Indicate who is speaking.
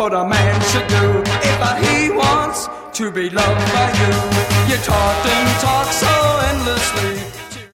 Speaker 1: what a man should do if he wants to be loved by you. You talked and talked so endlessly,